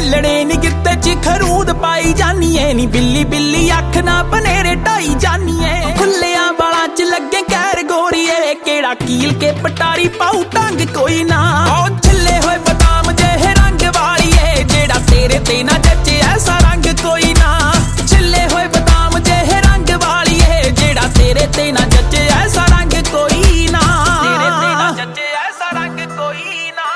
ਹਿੱਲਣੇ ਨੀ ਗਿੱਤੇ ਚ ਖਰੂਦ ਪਾਈ ਜਾਨੀਏ ਨੀ ਬਿੱਲੀ ਬਿੱਲੀ ਅੱਖ ਨਾ ਬਨੇਰੇ ਢਾਈ ਜਾਨੀਏ ਖੁੱਲਿਆਂ ਵਾਲਾਂ ਚ ਲੱਗੇ ਕਹਿਰ ਗੋਰੀਏ ਕਿਹੜਾ ਕੀਲ ਕੇ ਪਟਾਰੀ ਪਾਉ ਟੰਗ ਕੋਈ ਨਾ ਉਹ ਛਿੱਲੇ ਹੋਏ ਬਦਾਮ ਜਿਹੇ ਰੰਗ ਵਾਲੀਏ ਜਿਹੜਾ ਤੇਰੇ ਤੇ ਨਾ ਜੱਚੇ ਐਸਾ ਰੰਗ ਕੋਈ ਨਾ ਛਿੱਲੇ ਹੋਏ ਬਦਾਮ ਜਿਹੇ ਰੰਗ ਵਾਲੀਏ ਜਿਹੜਾ ਤੇਰੇ ਤੇ ਨਾ ਜੱਚੇ ਐਸਾ ਰੰਗ ਕੋਈ ਨਾ ਤੇਰੇ ਤੇ ਨਾ ਜੱਚੇ ਐਸਾ ਰੰਗ ਕੋਈ ਨਾ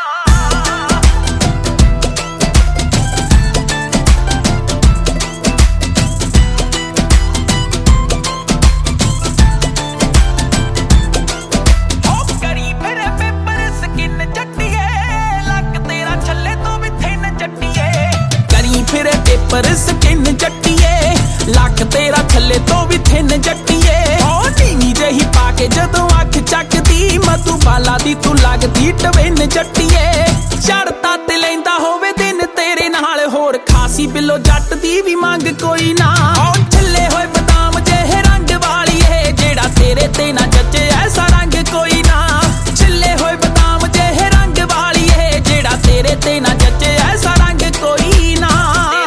ਪਰ ਸਕਿਨ ਜੱਟੀਏ ਲੱਕ ਤੇਰਾ ਥੱਲੇ ਤੋਂ ਵੀ ਥਿੰਨ ਜੱਟੀਏ ਉਹ ਨੀਵੀਂ ਜਿਹੀ ਪਾ ਕੇ ਜਦੋਂ ਅੱਖ ਚੱਕਦੀ ਮਧੂਬਾਲਾ ਦੀ ਤੂੰ ਲੱਗਦੀ ਟਵਿਨ ਜੱਟੀਏ ਚੜਤਾ ਤੇ ਲੈਂਦਾ ਹੋਵੇ ਦਿਨ ਤੇਰੇ ਨਾਲ ਹੋਰ ਖਾਸੀ ਬਿੱਲੋ ਜੱਟ ਦੀ ਵੀ ਮੰਗ ਕੋਈ ਨਾ ਉਹ ਛਿੱਲੇ ਹੋਏ ਬਦਾਮ ਜਿਹੇ ਰੰਗ ਵਾਲੀਏ ਜਿਹੜਾ ਤੇਰੇ ਤੇ ਨਾ ਜੱਚੇ ਐਸਾ ਰੰਗ ਕੋਈ ਨਾ ਛਿੱਲੇ ਹੋਏ ਬਦਾਮ ਜਿਹੇ ਰੰਗ ਵਾਲੀਏ ਜਿਹੜਾ ਤੇਰੇ ਤੇ ਨਾ ਜੱਚੇ ਐਸਾ ਰੰਗ ਕੋਈ ਨਾ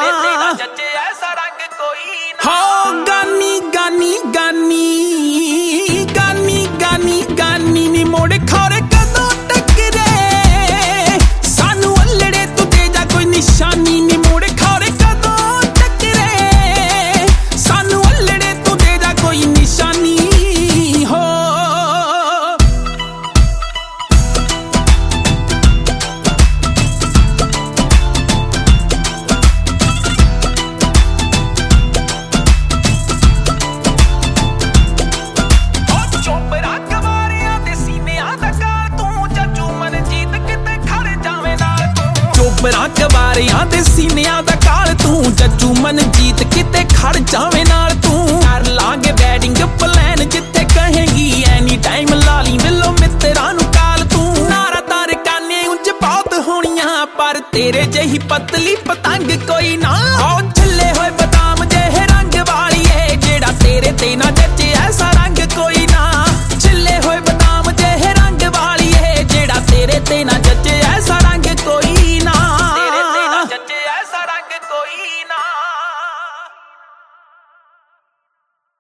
ਗਾਨੀ ਨੀ ਮੋੜ ਖੌਰੇ ਕਦੋਂ ਟੱਕਰੇ ਸਾਨੂੰ ਅੱਲੜੇ ਤੂੰ ਦੇ ਜਾ ਕੋਈ ਨਿਸ਼ਾਨੀ ਨੀ ਮੋੜ ਖੌਰੇ ਕਦੋਂ ਟੱਕਰੇ ਸਾਨੂੰ ਅੱਲੜੇ ਤੂੰ ਦੇ ਜਾ ਕੋਈ ਨਿਸ਼ਾਨੀ ਹੋ ਚੋਬਰਾਂ ਕਵਾਰਿਆਂ ਦੇ ਸੀਨਿਆਂ ਦਾ ਕਾਲ ਤੂੰ ਜੱਜੂ ਮਨਜੀਤ ਕਿਤੇ ਖੜ ਜਾਵੇਂ ਨਾਲ ਤੂੰ ਕਰ ਲਾਂਗੇ ਬੈਟਿੰਗ ਪਲਾਨ ਜਿੱਥੇ ਕਹੇਗੀ ਐਨੀ ਟਾਈਮ ਲਾ ਲਈ ਮਿਲੋ ਮਿੱਤਰਾਂ ਨੂੰ ਕਾਲ ਤੂੰ ਨਾਰਾ ਤਾਰ ਕਾਨੇ ਉਂਝ ਬਹੁਤ ਹੋਣੀਆਂ ਪਰ ਤੇਰੇ ਜਿਹੀ ਪਤਲੀ ਪਤੰਗ ਕੋਈ ਨਾ